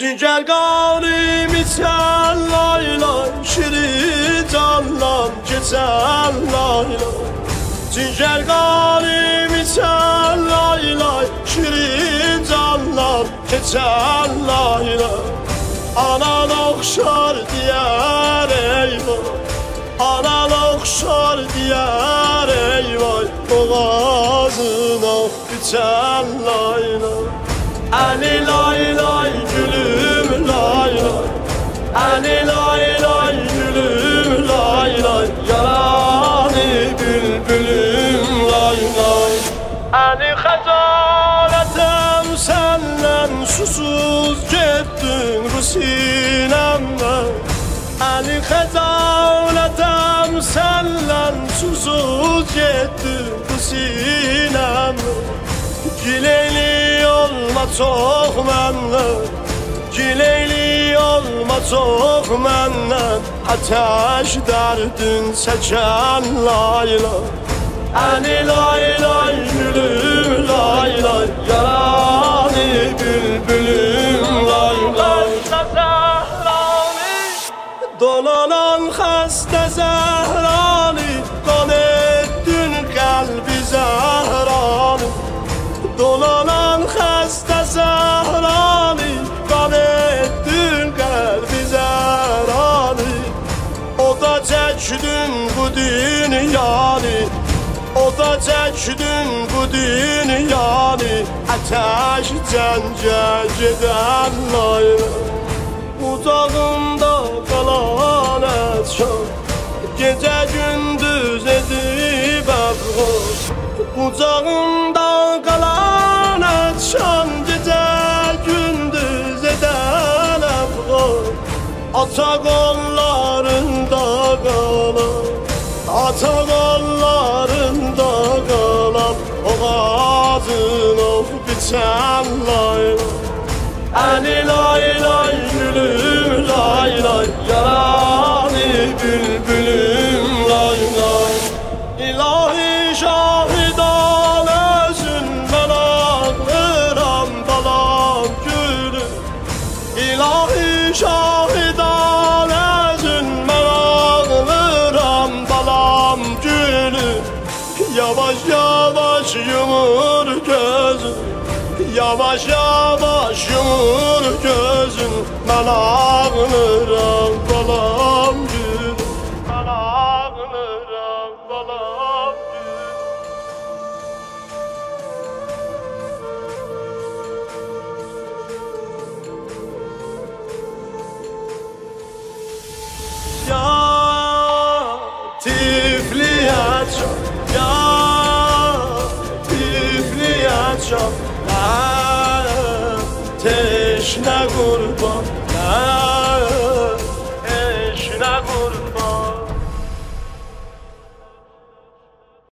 Ciger qalim içən lay lay, şirin candan keçən lay lay. Ciger qalim içən lay lay, şirin candan keçən lay lay. Anan oxşar diyər eyvay, anan oxşar diyər eyvay. Boğazına içən lay lay. Ali lay lay gülüm lay lay, Ali lay lay gülüm lay lay. Yaranı bülbülüm lay lay. Ali xəcalətim səndən susuz getdin bu sinəmdə. Ali xəcalətim səndən susuz getdin bu sinəmdə. Gileyli olma çox məndən, gileyli olma çox məndən. Ateş dərdin çəkən lay lay, Ali lay lay gülüm lay lay. Yaranı bülbülüm lay lay. Dolanan xəstə zəhranı, qan etdin qəlbi zəhranı. Dolanan xəstə zəhranı, qan etdin qəlbi zəhranı. O da çəkdin bu dünyanı, o da çəkdin bu dünyanı. Ateş cəncə gedən lay lay. Uzağımda qalan əşkan, gecə gündüz edib əfğan. Uzağımda qalan əşkan, gecə gündüz edən əfğan. Ata qollarında qalan, ata qollarında qalan. O qazını biçən lay lay, Ali lay lay gülüm lay lay. Yaranı bülbülüm lay lay. İlahi şahidan özün, mən ağlıram balam gülüm. İlahi şahidan özün, mən ağlıram balam gülüm. Yavaş yavaş yumur gözün, yavaş yavaş yumur gözün. Mən ağlıram balam gülüm, mən ağlıram balam gülüm. Ya tifliyə çox, ya tifliyə çox. Teşne kurban, eşne kurban.